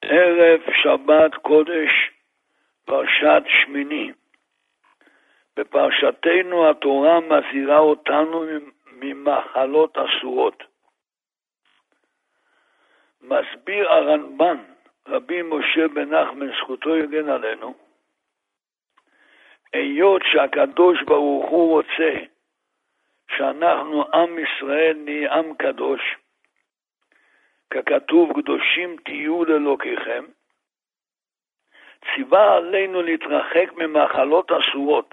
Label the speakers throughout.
Speaker 1: ערב שבת קודש, פרשת שמיני. בפרשתנו התורה מזהירה אותנו ממחלות אסורות. מסביר הרמב"ן, רבי משה בן נחמן זכותו יגן עלינו, היות שהקדוש ברוך הוא רוצה שאנחנו עם ישראל נהיה עם קדוש, ככתוב קדושים תהיו לאלוקיכם, ציווה עלינו להתרחק ממחלות אסורות.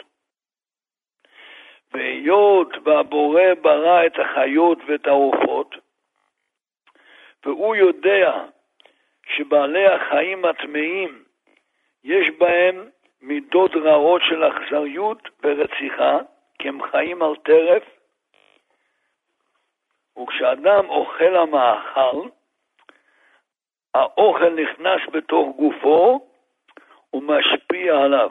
Speaker 1: והיות והבורא ברא את החיות ואת העופות, והוא יודע שבעלי החיים הטמאים יש בהם מידות רעות של אכזריות ורציחה, כי הם חיים על טרף, וכשאדם אוכל המאכל, האוכל נכנס בתוך גופו ומשפיע עליו.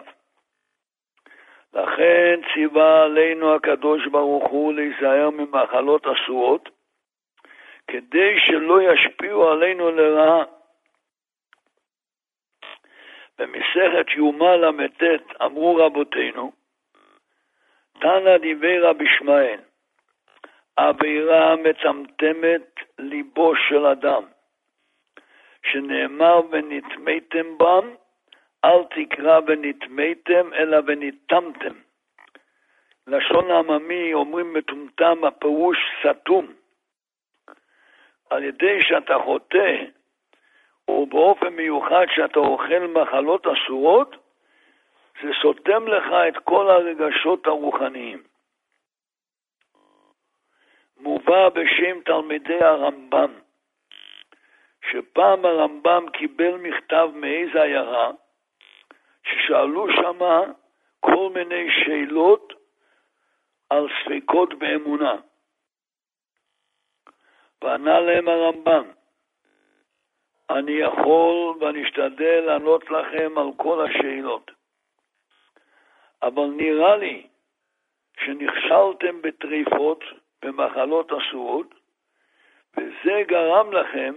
Speaker 1: לכן ציווה עלינו הקדוש ברוך הוא להיזהר ממחלות אסורות, כדי שלא ישפיעו עלינו לרעה. במסכת יומא ל"ט אמרו רבותינו, תנא דברי רבי ישמעאל, עבירה מצמצמת ליבו של אדם, שנאמר ונטמאתם בם, אל תקרא ונטמאתם אלא ונטמתם. לשון עממי אומרים מטומטם, הפירוש סתום. על ידי שאתה חוטא, ובאופן מיוחד שאתה אוכל מחלות אסורות, זה סותם לך את כל הרגשות הרוחניים. מובא בשם תלמידי הרמב"ם, שפעם הרמב"ם קיבל מכתב מאיזו עיירה, ששאלו שמה כל מיני שאלות על ספקות באמונה. וענה להם הרמב"ם, אני יכול ואני אשתדל לענות לכם על כל השאלות. אבל נראה לי שנכשלתם בטריפות, במחלות אסורות, וזה גרם לכם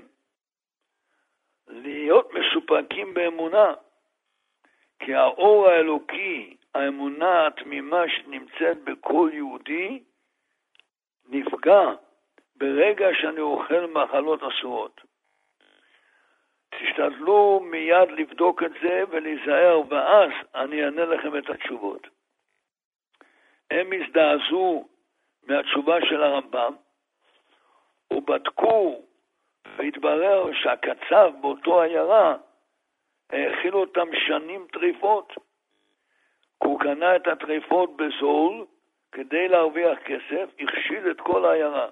Speaker 1: להיות מסופקים באמונה. כי האור האלוקי, האמונה התמימה שנמצאת בכל יהודי, נפגע ברגע שאני אוכל מחלות אסורות. תשתדלו מיד לבדוק את זה ולהיזהר, ואז אני אענה לכם את התשובות. הם הזדעזעו מהתשובה של הרמב"ם, ובדקו והתברר שהקצב באותו עיירה האכיל אותם שנים טריפות. הוא קנה את הטריפות בזול כדי להרוויח כסף, הכשיל את כל העיירה.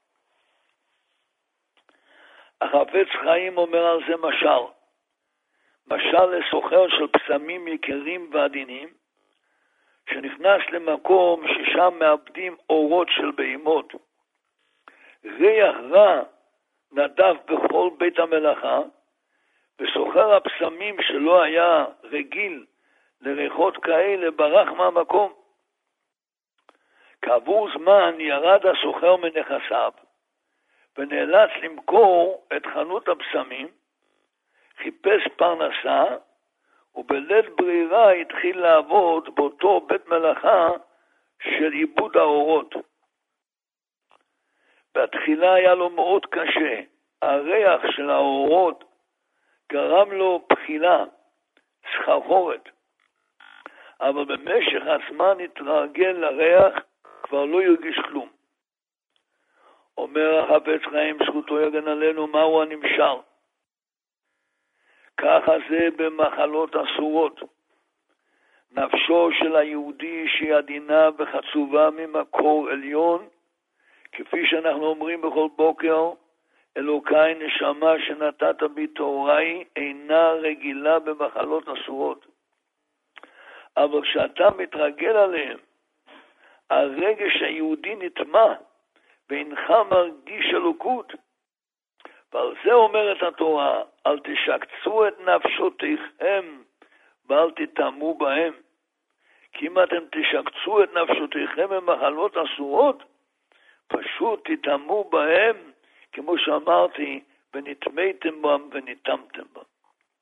Speaker 1: החפץ חיים אומר על זה משל לסוחר של פסמים יקרים ועדינים, שנכנס למקום ששם מאבדים אורות של בהמות. ריח רע נדף בכל בית המלאכה, וסוחר הפסמים שלא היה רגיל לריחות כאלה ברח מהמקום. כעבור זמן ירד הסוחר מנכסיו, ונאלץ למכור את חנות הפסמים, חיפש פרנסה, ובלית ברירה התחיל לעבוד באותו בית מלאכה של עיבוד האורות. בתחילה היה לו מאוד קשה, הריח של האורות גרם לו בחילה, סחרחורת, אבל במשך הזמן התרגל לריח, כבר לא ירגיש כלום. אומר החפץ חיים זכותו יגן עלינו, מהו הנמשל? ככה זה במחלות אסורות. נפשו של היהודי שהיא עדינה וחצובה ממקור עליון, כפי שאנחנו אומרים בכל בוקר, אלוקי נשמה שנתת בי תוראי אינה רגילה במחלות אסורות. אבל כשאתה מתרגל עליהם, הרגש היהודי נטמע, ואינך מרגיש אלוקות. ועל זה אומרת התורה, אל תשקצו את נפשותיכם ואל תטמאו בהם. כי אם אתם תשקצו את נפשותיכם במחלות אסורות, פשוט תטמאו בהם, כמו שאמרתי, ונטמאתם בם ונטמתם בם.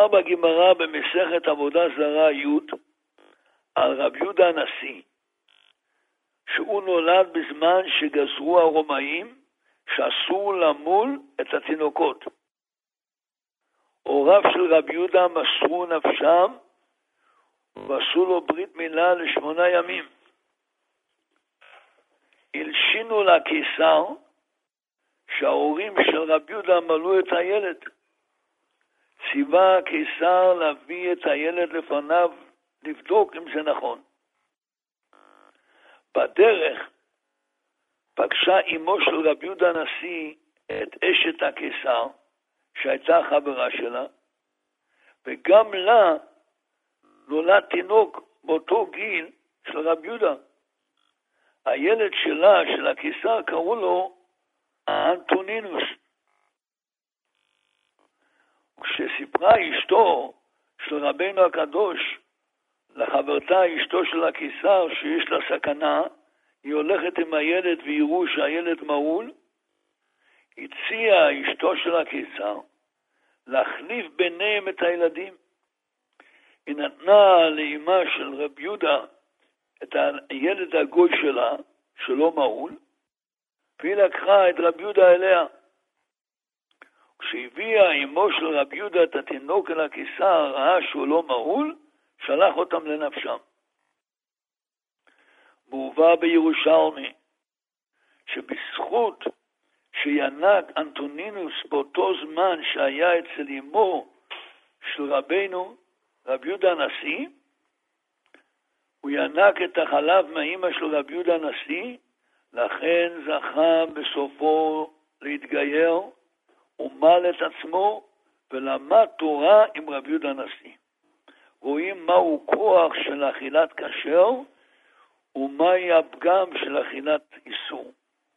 Speaker 1: מסופר בגמרא במסכת עבודה זרה י' על רבי יהודה הנשיא, שהוא נולד בזמן שגזרו הרומאים שאסור למול את התינוקות. הוריו של רבי יהודה מסרו נפשם ועשו לו ברית מילה ל8 ימים. הלשינו לקיסר שההורים של רבי יהודה מלאו את הילד. ציווה הקיסר להביא את הילד לפניו לבדוק אם זה נכון. בדרך פגשה אמו של רבי יהודה הנשיא את אשת הקיסר שהייתה חברה שלה, וגם לה נולד תינוק באותו גיל של רבי יהודה. הילד שלה, של הקיסר, קראו לו אנטונינוס. כשסיפרה אשתו של רבינו הקדוש לחברתה אשתו של הקיסר שיש לה סכנה, היא הולכת עם הילד ויראו שהילד מעול, הציעה אשתו של הקיסר להחליף ביניהם את הילדים. היא נתנה לאמא של רבי יהודה את הילד הגוי שלה, שלא מעול, והיא לקחה את רבי יהודה אליה. כשהביאה אמו של רבי יהודה את התינוק אל הקיסר, ראה שהוא לא מעול, שלח אותם לנפשם. מובא בירושלמי שבזכות שינק אנטונינוס באותו זמן שהיה אצל אמו של רבינו, רבי יהודה הנשיא, הוא ינק את החלב מהאמא של רבי יהודה הנשיא, לכן זכה בסופו להתגייר, ומל את עצמו ולמד תורה עם רבי יהודה הנשיא. רואים מהו כוח של אכילת כשר ומהי הפגם של אכילת איסור.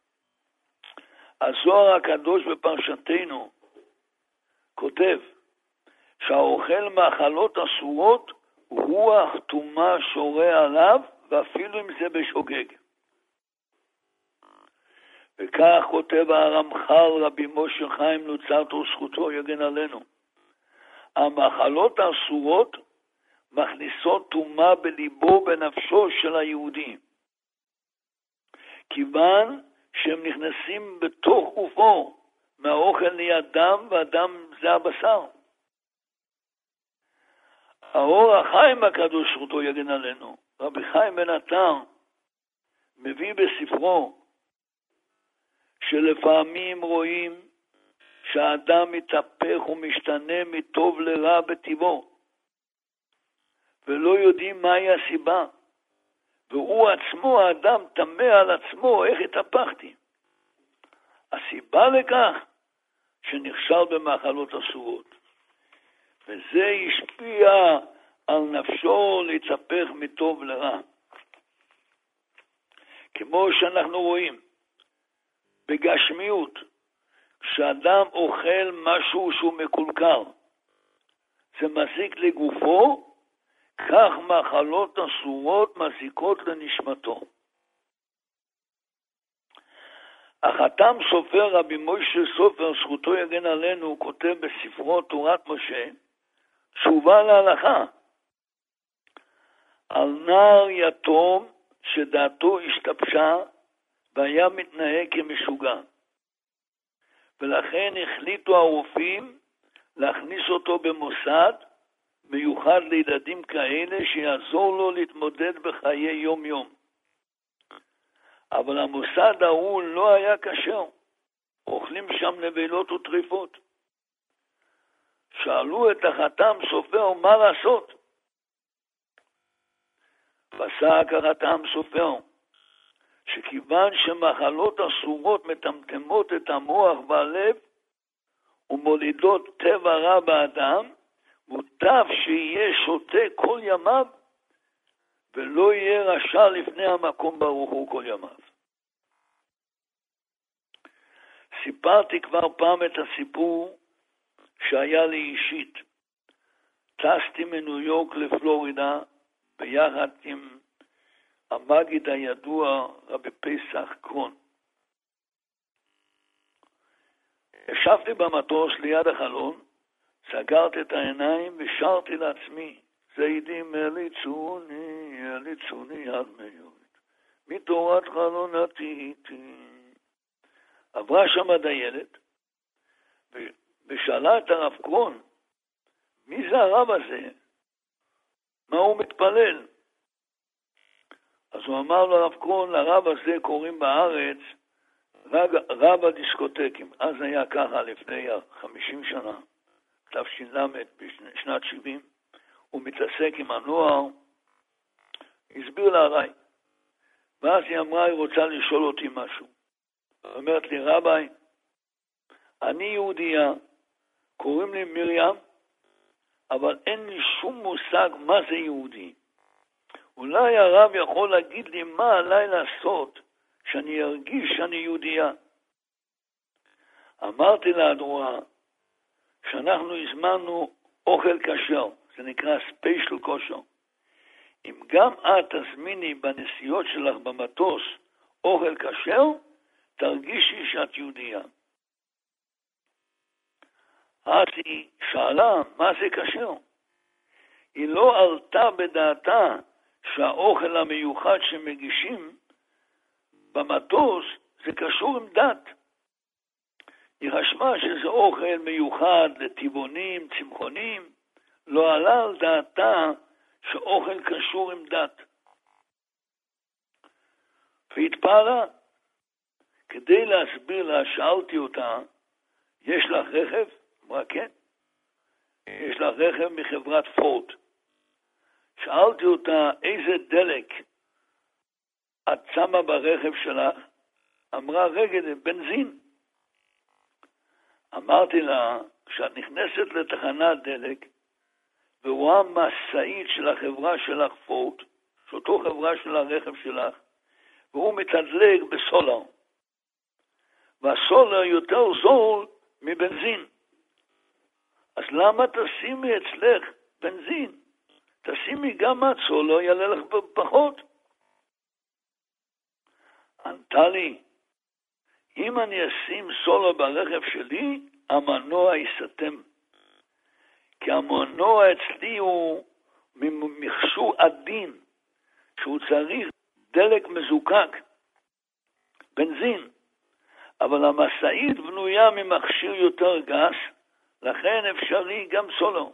Speaker 1: הזוהר הקדוש בפרשתנו כותב שהאוכל מאכלות אסורות רוח טומאה שורה עליו, ואפילו אם זה בשוגג. וכך כותב הרמח"ל רבי משה חיים לוצרטו זכותו יגן עלינו. המאכלות האסורות מכניסות טומאה בליבו בנפשו של היהודי, כיוון שהם נכנסים בתוך גופו, מהאוכל נהיה דם, והדם זה הבשר. האור החיים הקדוש זכותו יגן עלינו, רבי חיים בן עטר, מביא בספרו שלפעמים רואים שהאדם מתהפך ומשתנה מטוב לרע בטבעו, ולא יודעים מהי הסיבה, והוא עצמו, האדם, תמה על עצמו, איך התהפכתי. הסיבה לכך שנכשל במאכלות אסורות, וזה השפיע על נפשו להתהפך מטוב לרע. כמו שאנחנו רואים בגשמיות, כשאדם אוכל משהו שהוא מקולקל, זה מזיק לגופו, כך מאכלות אסורות מזיקות לנשמתו. החתם סופר רבי משה סופר זכותו יגן עלינו, הוא כותב בספרו תורת משה תשובה להלכה על נער יתום שדעתו השתבשה והיה מתנהג כמשוגע, ולכן החליטו הרופאים להכניס אותו במוסד מיוחד לילדים כאלה שיעזור לו להתמודד בחיי יום יום. אבל המוסד ההוא לא היה כשר, אוכלים שם נבלות וטריפות. שאלו את החתם סופר מה לעשות. פסק החתם סופר שכיוון שמחלות אסורות מטמטמות את המוח והלב ומולידות טבע רע באדם, מוטב שיהיה שותה כל ימיו ולא יהיה רשע לפני המקום ברוך הוא כל ימיו. סיפרתי כבר פעם את הסיפור שהיה לי אישית. טסתי מניו יורק לפלורידה ביחד עם המגיד הידוע רבי פסח קרון. ישבתי במטוס ליד החלון, סגרתי את העיניים ושרתי לעצמי, זיידים אליצוני עד מיומית, מתורת חלונתי איתי. עברה שם הדיילת, ושאלה את הרב קרון, מי זה הרב הזה? מה הוא מתפלל? אז הוא אמר לרב קרון, לרב הזה קוראים בארץ רב הדיסקוטקים. אז היה ככה לפני 50 שנה, תש"ל בשנת 70, הוא מתעסק עם הנוער, הסביר לה הרי. ואז היא אמרה, היא רוצה לשאול אותי משהו. היא אומרת לי, רבי, אני יהודייה, קוראים לי מרים, אבל אין לי שום מושג מה זה יהודי. אולי הרב יכול להגיד לי מה עליי לעשות, שאני ארגיש שאני יהודייה. אמרתי לאדמו"ר שאנחנו הזמנו אוכל כשר, זה נקרא ספיישל כושר. אם גם את תזמיני בנסיעות שלך במטוס אוכל כשר, תרגישי שאת יהודייה. אז היא שאלה, מה זה כשר? היא לא עלתה בדעתה שהאוכל המיוחד שמגישים במטוס זה קשור עם דת. היא חשבה שזה אוכל מיוחד לטבעונים, צמחונים, לא עלה על דעתה שאוכל קשור עם דת. והתפעלה. כדי להסביר לה, שאלתי אותה, יש לך רכב? אמרה כן. יש לך רכב מחברת פורט. שאלתי אותה, איזה דלק את שמה ברכב שלך? אמרה, רגע, בנזין. אמרתי לה, כשאת נכנסת לתחנת דלק, ורואה מסעית של החברה שלך פורט, שאותו חברה של הרכב שלך, והוא מתדלק בסולר. והסולר יותר זול מבנזין. אז למה תשימי אצלך בנזין? תשימי גם את סולר, יעלה לך פחות. ענתה לי, אם אני אשים סולר ברכב שלי, המנוע יסתם. כי המנוע אצלי הוא ממכשור עדין, שהוא צריך דלק מזוקק, בנזין. אבל המסעית בנויה ממכשיר יותר גס, לכן אפשרי גם סולר.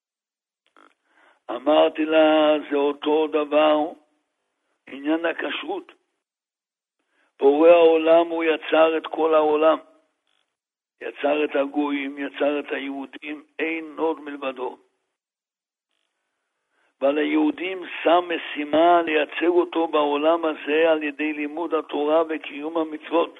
Speaker 1: אמרתי לה, זה אותו דבר, עניין הכשרות. בורא העולם הוא יצר את כל העולם. יצר את הגויים, יצר את היהודים, אין עוד מלבדו. ועל היהודים שם משימה לייצג אותו בעולם הזה על ידי לימוד התורה וקיום המצוות.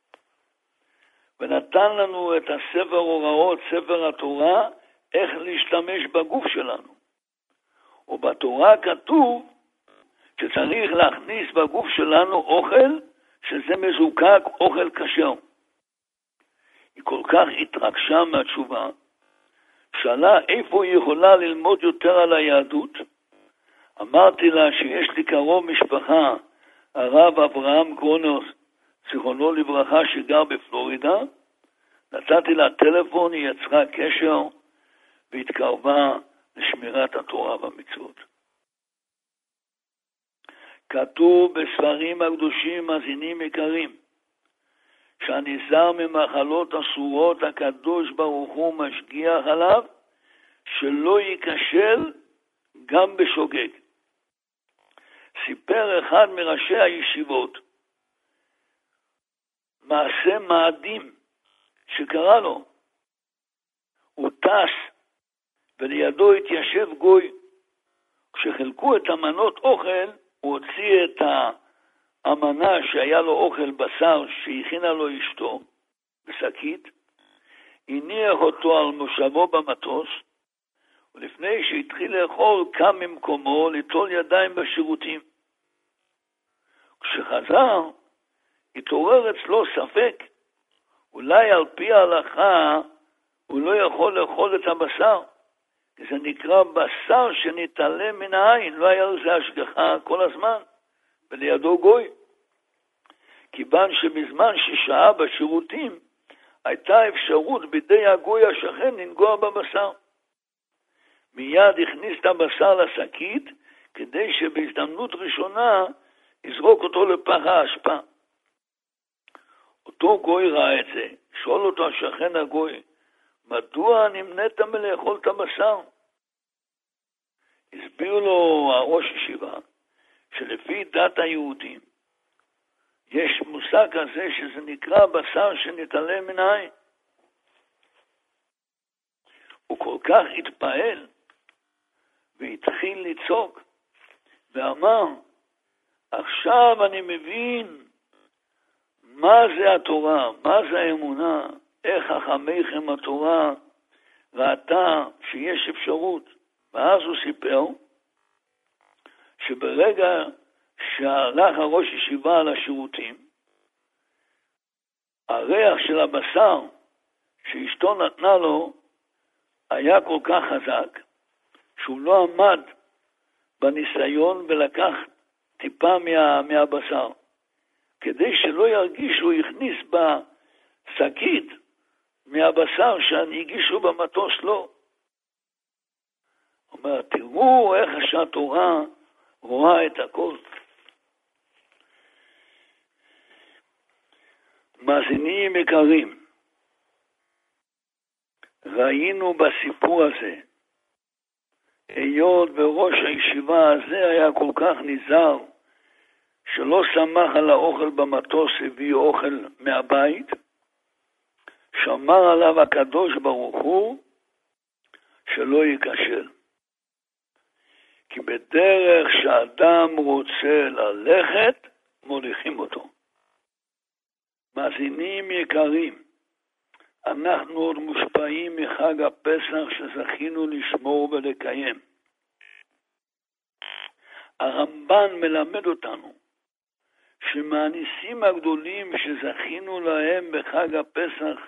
Speaker 1: ונתן לנו את הספר הוראות, ספר התורה, איך להשתמש בגוף שלנו. ובתורה כתוב שצריך להכניס בגוף שלנו אוכל, שזה מזוקק, אוכל כשר. היא כל כך התרגשה מהתשובה, שאלה איפה היא יכולה ללמוד יותר על היהדות. אמרתי לה שיש לי קרוב משפחה, הרב אברהם גרונר, זיכרונו לברכה, שגר בפלורידה. נתתי לה טלפון, היא יצרה קשר והתקרבה לשמירת התורה והמצוות. כתוב בספרים הקדושים מאזינים יקרים, שהנזהר ממחלות אסורות הקדוש ברוך הוא משגיח עליו, שלא ייכשל גם בשוגג. סיפר אחד מראשי הישיבות, מעשה מאדים שקרה לו. הוא טס ולידו התיישב גוי. כשחילקו את המנות אוכל, הוא הוציא את המנה שהיה לו אוכל בשר שהכינה לו אשתו בשקית, הניח אותו על מושבו במטוס, ולפני שהתחיל לאכול קם ממקומו ליטול ידיים בשירותים. כשחזר, התעורר אצלו ספק, אולי על פי ההלכה הוא לא יכול לאכול את הבשר, כי זה נקרא בשר שנתעלם מן העין, לא היה לזה השגחה כל הזמן, ולידו גוי. כיוון שבזמן ששהה בשירותים, הייתה אפשרות בידי הגוי השכן לנגוע בבשר. מיד הכניס את הבשר לשקית, כדי שבהזדמנות ראשונה יזרוק אותו לפח האשפה. אותו גוי ראה את זה, שואל אותו השכן הגוי, מדוע נמנעת מלאכול את הבשר? הסביר לו הראש ישיבה, שלפי דת היהודים, יש מושג כזה שזה נקרא בשר שנתעלם מן העין. הוא כל כך התפעל והתחיל לצעוק ואמר, עכשיו אני מבין מה זה התורה, מה זה האמונה, איך חכמיכם התורה ראתה שיש אפשרות. ואז הוא סיפר שברגע שהלך הראש ישיבה על השירותים, הריח של הבשר שאשתו נתנה לו היה כל כך חזק, שהוא לא עמד בניסיון ולקח טיפה מהבשר. כדי שלא ירגיש שהוא הכניס בשקית מהבשר שהגישו במטוס לו. הוא אומר, תראו איך שהתורה רואה את הכל. מאזינים יקרים, ראינו בסיפור הזה, היות וראש הישיבה הזה היה כל כך נזהר, שלא שמח על האוכל במטוס, הביא אוכל מהבית, שמר עליו הקדוש ברוך הוא שלא ייכשל. כי בדרך שאדם רוצה ללכת, מוליכים אותו. מאזינים יקרים, אנחנו עוד מושפעים מחג הפסח שזכינו לשמור ולקיים. הרמב"ן מלמד אותנו שמהניסים הגדולים שזכינו להם בחג הפסח,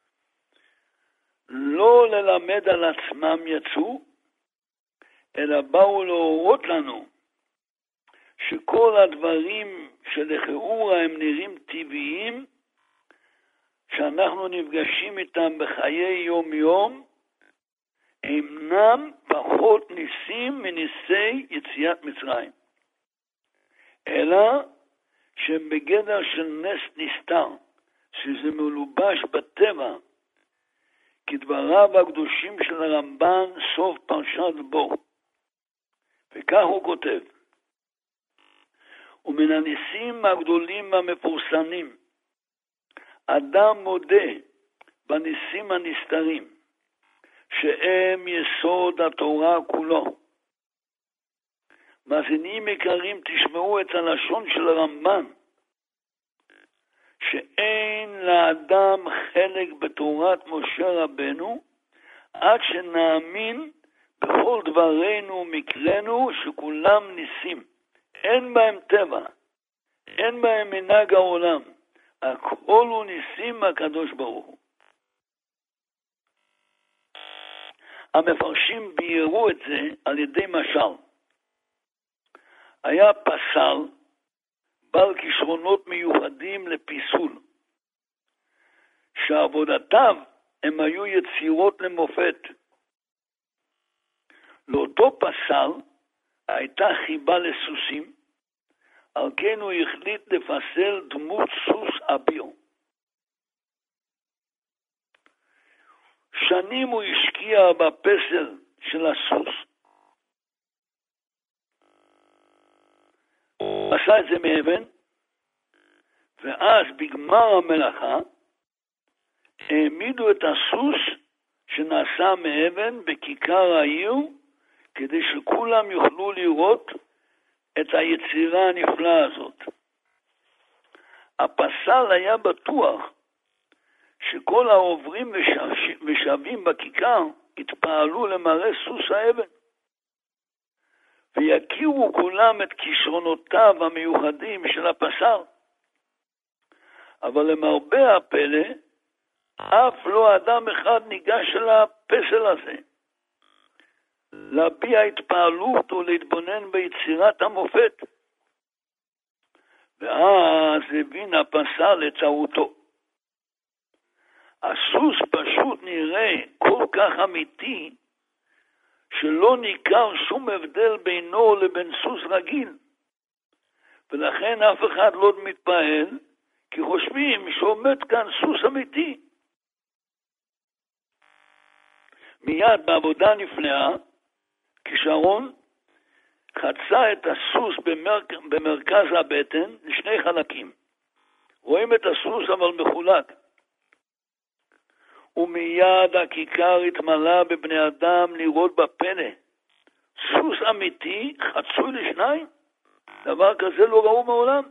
Speaker 1: לא ללמד על עצמם יצאו, אלא באו להורות לנו שכל הדברים שלכאורה הם נראים טבעיים, שאנחנו נפגשים איתם בחיי יום יום, אינם פחות ניסים מניסי יציאת מצרים, אלא שהם בגדר של נס נסתר, שזה מלובש בטבע, כדבריו הקדושים של הרמב"ן סוף פרשת בו. וכך הוא כותב, ומן הניסים הגדולים והמפורסמים, אדם מודה בניסים הנסתרים, שהם יסוד התורה כולו. מאזינים יקרים, תשמעו את הלשון של הרמב"ן, שאין לאדם חלק בתורת משה רבנו, עד שנאמין בכל דברינו ומקרנו שכולם ניסים. אין בהם טבע, אין בהם מנהג העולם, הכל הוא ניסים מהקדוש ברוך הוא. המפרשים ביארו את זה על ידי משל. היה פסל בעל כישרונות מיוחדים לפיסול, שעבודתיו הם היו יצירות למופת. לאותו פסל הייתה חיבה לסוסים, על כן הוא החליט לפסל דמות סוס אביר. שנים הוא השקיע בפסל של הסוס. הוא עשה את זה מאבן, ואז בגמר המלאכה העמידו את הסוס שנעשה מאבן בכיכר העיר, כדי שכולם יוכלו לראות את היצירה הנפלאה הזאת. הפסל היה בטוח שכל העוברים ושבים בכיכר התפעלו למראה סוס האבן, ויכירו כולם את כישרונותיו המיוחדים של הפסל. אבל למרבה הפלא, אף לא אדם אחד ניגש אל הפסל הזה, להביע התפעלות או להתבונן ביצירת המופת. ואז הבין הפסל את טעותו. הסוס פשוט נראה כל כך אמיתי, שלא ניכר שום הבדל בינו לבין סוס רגיל. ולכן אף אחד לא מתפעל, כי חושבים שעומד כאן סוס אמיתי. מיד בעבודה נפלאה, כשרון חצה את הסוס במרכז הבטן לשני חלקים. רואים את הסוס אבל מחולק. ומיד הכיכר התמלא בבני אדם לראות בפלא. סוס אמיתי חצוי לשניים? דבר כזה לא ראו מעולם.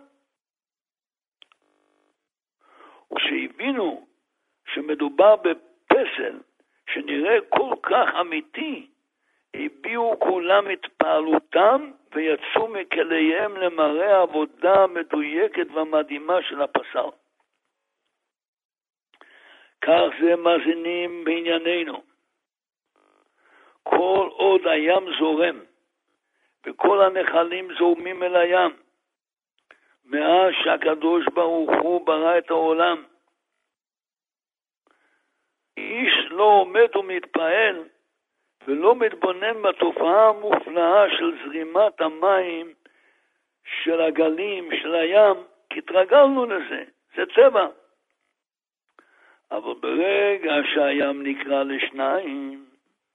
Speaker 1: וכשהבינו שמדובר בפסל שנראה כל כך אמיתי, הביעו כולם התפעלותם ויצאו מכליהם למראה העבודה המדויקת והמדהימה של הפסל. כך זה מאזינים בענייננו. כל עוד הים זורם וכל הנחלים זורמים אל הים, מאז שהקדוש ברוך הוא ברא את העולם, איש לא עומד ומתפעל ולא מתבונן בתופעה המופלאה של זרימת המים, של הגלים, של הים, כי התרגלנו לזה, זה טבע. אבל ברגע שהים נקרא לשניים,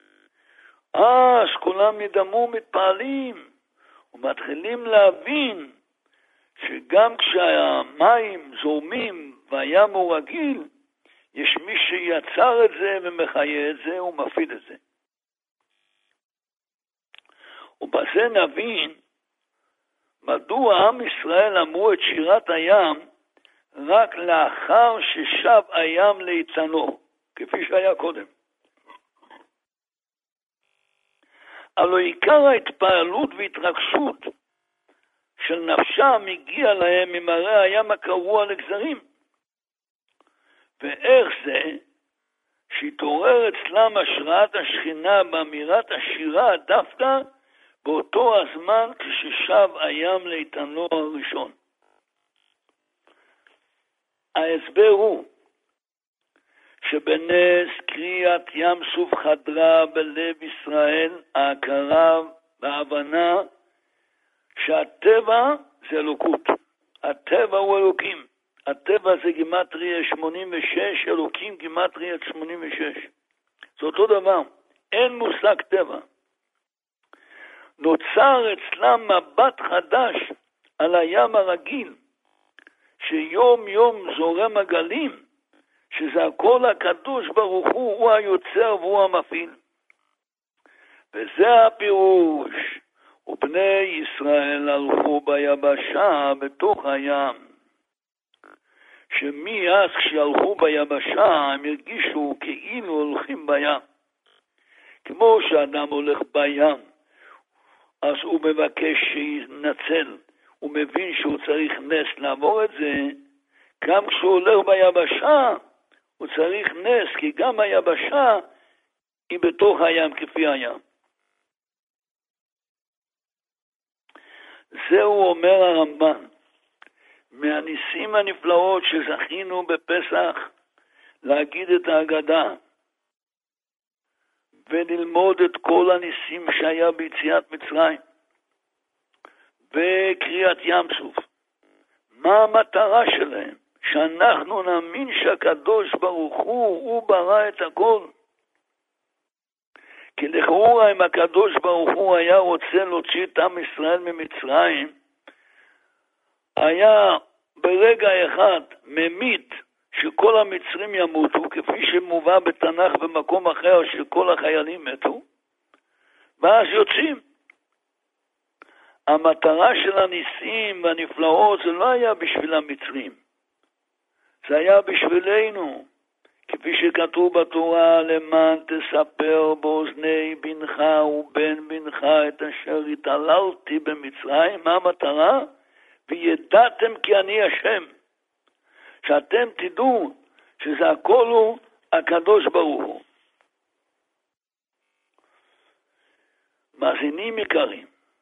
Speaker 1: אז כולם נדמו מתפעלים ומתחילים להבין שגם כשהמים זורמים והים הוא רגיל, יש מי שיצר את זה ומחיה את זה ומפעיל את זה. ובזה נבין מדוע עם ישראל אמרו את שירת הים רק לאחר ששב הים לאיתנו, כפי שהיה קודם. הלוא עיקר ההתפעלות והתרגשות של נפשם הגיע להם ממראה הים הקרוע לגזרים. ואיך זה שהתעורר אצלם השראת השכינה באמירת השירה דווקא באותו הזמן כששב הים לאיתנו הראשון. ההסבר הוא שבנס קריאת ים סוף חדרה בלב ישראל ההכרה וההבנה שהטבע זה אלוקות. הטבע הוא אלוקים. הטבע זה גימטריה 86, אלוקים גימטריה 86. זה אותו דבר. אין מושג טבע. נוצר אצלם מבט חדש על הים הרגיל, שיום יום זורם הגלים, שזה הכל הקדוש ברוך הוא היוצר והוא המפעיל. וזה הפירוש, ובני ישראל הלכו ביבשה בתוך הים. שמאז כשהלכו ביבשה הם הרגישו כאילו הולכים בים. כמו שאדם הולך בים, אז הוא מבקש שינצל, הוא מבין שהוא צריך נס לעבור את זה, גם כשהוא הולך ביבשה, הוא צריך נס, כי גם היבשה היא בתוך הים כפי הים. זהו אומר הרמב"ן, מהניסים הנפלאות שזכינו בפסח להגיד את ההגדה, וללמוד את כל הניסים שהיה ביציאת מצרים, וקריאת ים סוף. מה המטרה שלהם? שאנחנו נאמין שהקדוש ברוך הוא ברא את הכל. כי לכאורה אם הקדוש ברוך הוא היה רוצה להוציא את עם ישראל ממצרים, היה ברגע אחד ממית שכל המצרים ימותו, כפי שמובא בתנ"ך במקום אחר שכל החיילים מתו, ואז יוצאים. המטרה של הניסים והנפלאות זה לא היה בשביל המצרים, זה היה בשבילנו, כפי שכתוב בתורה, למען תספר באוזני בנך ובן בנך את אשר התעללתי במצרים. מה המטרה? וידעתם כי אני השם. שאתם תדעו שזה הכל הוא הקדוש ברוך הוא. מאזינים יקרים,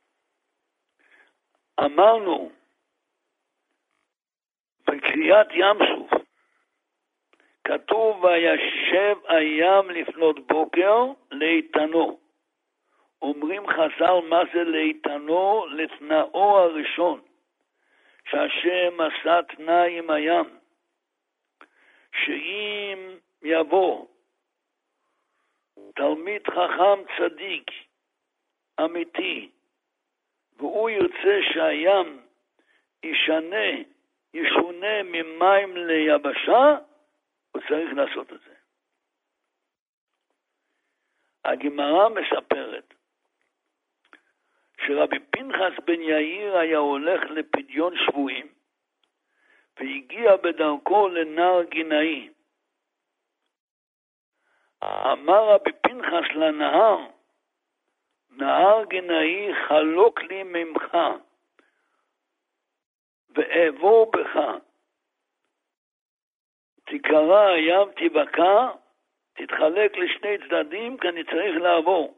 Speaker 1: אמרנו בקריאת ים סוף, כתוב וישב הים לפנות בוקר לאיתנו. אומרים חז"ל מה זה לאיתנו? לתנאו הראשון, שהשם עשה תנאי עם הים, שאם יבוא תלמיד חכם צדיק אמיתי והוא ירצה שהים ישונה ממים ליבשה, הוא צריך לעשות את זה. הגמרא מספרת שרבי פנחס בן יאיר היה הולך לפדיון שבויים והגיע בדרכו לנהר גינאי. אמר רבי פנחס לנהר, נהר גינאי חלוק לי ממך ואעבור בך, תקרא הים תבקע, תתחלק לשני צדדים כי אני צריך לעבור.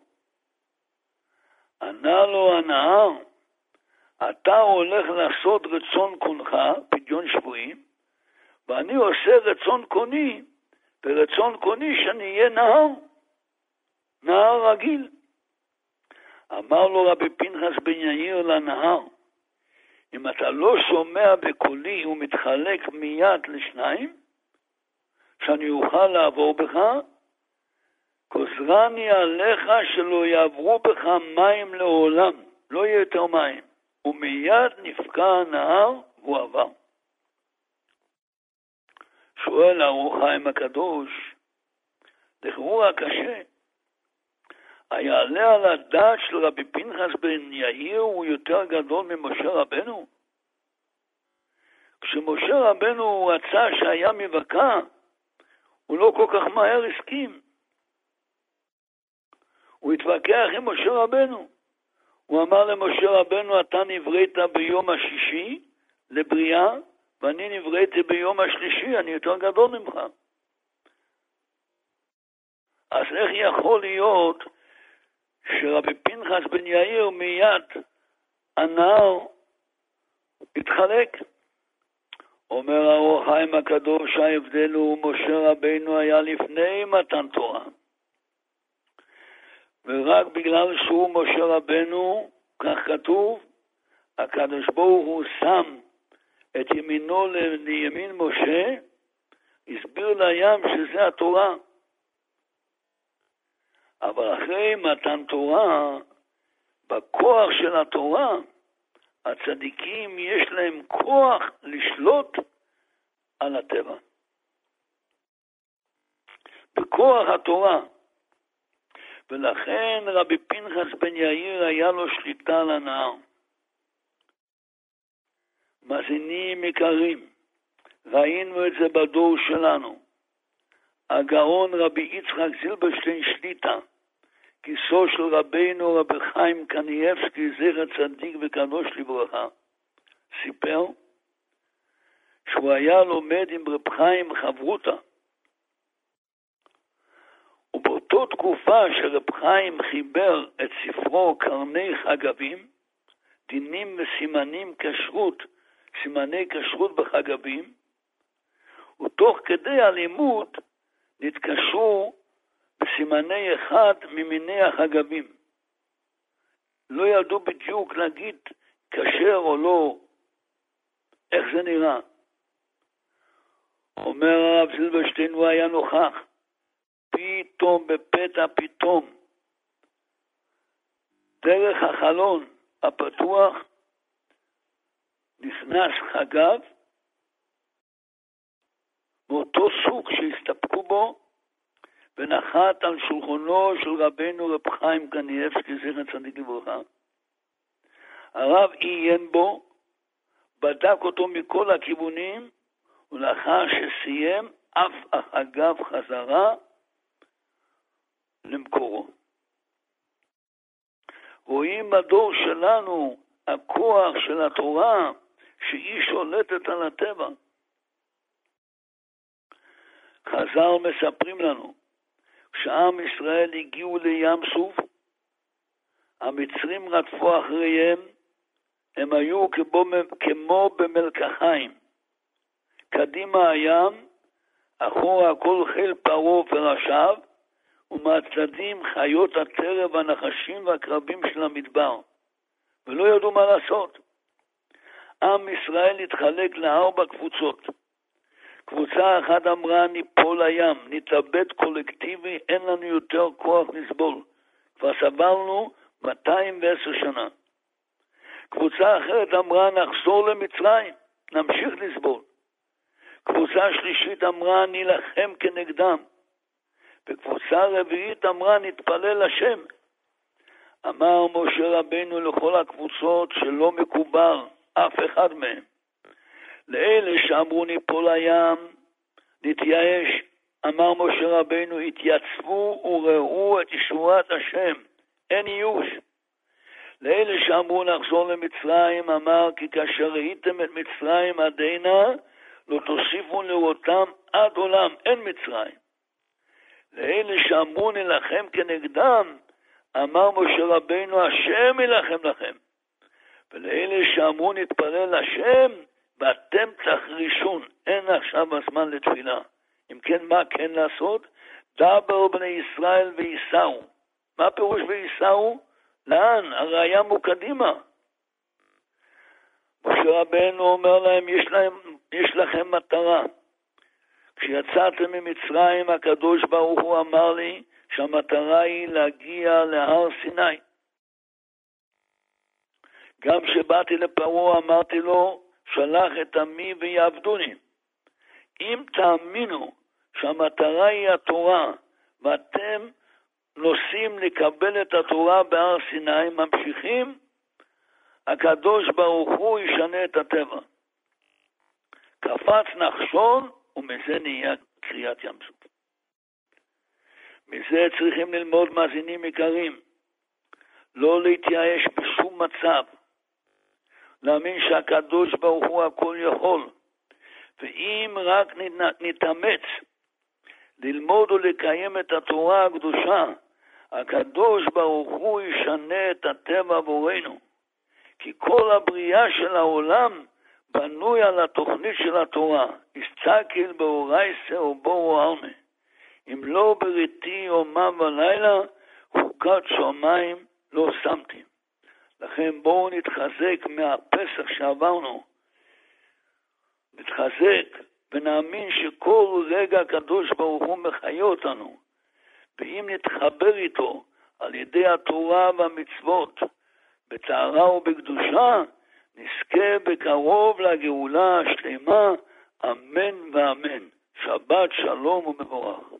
Speaker 1: ענה לו הנהר, אתה הולך לעשות רצון קונך, פדיון שבויים, ואני עושה רצון קוני, ורצון קוני שאני אהיה נהר רגיל. אמר לו רבי פנחס בן יאיר לנהר, אם אתה לא שומע בקולי ומתחלק מיד לשניים, שאני אוכל לעבור בך, גוזרני עליך שלא יעברו בך מים לעולם, לא יהיה יותר מים. ומיד נפקע הנהר והוא עבר. שואל האור החיים הקדוש, לכאורה קשה, היעלה על הדעת של רבי פנחס בן יאיר הוא יותר גדול ממשה רבנו? כשמשה רבנו רצה שהים יבקע, הוא לא כל כך מהר הסכים. הוא התווכח עם משה רבנו. הוא אמר למשה רבנו, אתה נבראת ביום השישי לבריאה, ואני נבראתי ביום השלישי, אני יותר גדול ממך. אז איך יכול להיות שרבי פנחס בן יאיר מיד הנהר התחלק? אומר האור החיים הקדוש, ההבדל הוא משה רבנו היה לפני מתן תורה. ורק בגלל שהוא משה רבנו, כך כתוב, הקדוש ברוך הוא שם את ימינו לימין משה, הסביר לים שזה התורה. אבל אחרי מתן תורה, בכוח של התורה, הצדיקים יש להם כוח לשלוט על הטבע. בכוח התורה. ולכן רבי פנחס בן יאיר היה לו שליטה על הנהר. מאזינים יקרים, ראינו את זה בדור שלנו. הגאון רבי יצחק זילברשטיין שליטה, כיסו של רבינו רבי חיים קניאבסקי זכר צדיק וקדוש לברכה, סיפר שהוא היה לומד עם רב חיים חברותה, ובאותו תקופה שרב חיים חיבר את ספרו קרני חגבים, דינים וסימנים כשרות, סימני כשרות בחגבים, ותוך כדי הלימוד נתקשרו בסימני אחד ממיני החגבים. לא ידעו בדיוק להגיד כשר או לא, איך זה נראה. אומר הרב זילברשטיין, הוא היה נוכח. פתאום, בפתע פתאום, דרך החלון הפתוח, נכנס חגב, מאותו סוג שהסתפקו בו, ונחת על שולחנו של רבנו רב חיים קניאבסקי זכר צדיק לברכה. הרב עיין בו, בדק אותו מכל הכיוונים, ולאחר שסיים, אף החגב חזרה למקורו. רואים בדור שלנו הכוח של התורה שהיא שולטת על הטבע. חז"ל מספרים לנו, כשעם ישראל הגיעו לים סוף, המצרים רדפו אחריהם, הם היו כמו במלקחיים. קדימה הים, אחורה כל חיל פרעה וראשיו, ומהצדדים חיות הטרף והנחשים והקרבים של המדבר, ולא ידעו מה לעשות. עם ישראל התחלק ל4 קבוצות. קבוצה אחת אמרה, ניפול לים, נתאבד קולקטיבי, אין לנו יותר כוח לסבול. כבר סבלנו 210 שנה. קבוצה אחרת אמרה, נחזור למצרים, נמשיך לסבול. קבוצה שלישית אמרה, נילחם כנגדם. וקבוצה רביעית אמרה, נתפלל לשם. אמר משה רבנו לכל הקבוצות שלא מקובל אף אחד מהם. לאלה שאמרו ניפול לים, נתייאש, אמר משה רבנו, התייצבו וראו את ישועת השם, אין ייאוש. לאלה שאמרו נחזור למצרים, אמר כי כאשר ראיתם את מצרים עד הנה, לא תוסיפו לראותם עד עולם, אין מצרים. לאלה שאמרו נלחם כנגדם, אמר משה רבנו, השם ילחם לכם. ולאלה שאמרו נתפלל לשם, ואתם תחרישון, אין עכשיו הזמן לתפילה. אם כן, מה כן לעשות? דבר בני ישראל וייסעו. מה פירוש וייסעו? לאן? הרי הים הוא קדימה. משה רבנו אומר להם, יש לכם מטרה. כשיצאתם ממצרים, הקדוש ברוך הוא אמר לי שהמטרה היא להגיע להר סיני. גם כשבאתי לפרעה אמרתי לו, שלח את עמי ויעבדוני. אם תאמינו שהמטרה היא התורה, ואתם נוסעים לקבל את התורה בהר סיני, ממשיכים, הקדוש ברוך הוא ישנה את הטבע. קפץ נחשון, ומזה נהיה קריאת ים סוף. מזה צריכים ללמוד מאזינים יקרים, לא להתייאש בשום מצב, להאמין שהקדוש ברוך הוא הכל יכול, ואם רק נתאמץ ללמוד ולקיים את התורה הקדושה, הקדוש ברוך הוא ישנה את הטבע עבורנו, כי כל הבריאה של העולם בנוי על התוכנית של התורה, הסתכל באורייסה ובורו עלמה, אם לא בריתי יומם ולילה, חוקת שמיים לא שמתי. לכן בואו נתחזק מהפסח שעברנו, נתחזק ונאמין שכל רגע הקדוש ברוך הוא מחיה אותנו, ואם נתחבר איתו על ידי התורה והמצוות, בטהרה ובקדושה, נזכה בקרוב לגאולה השלמה, אמן ואמן. שבת שלום ומבורך.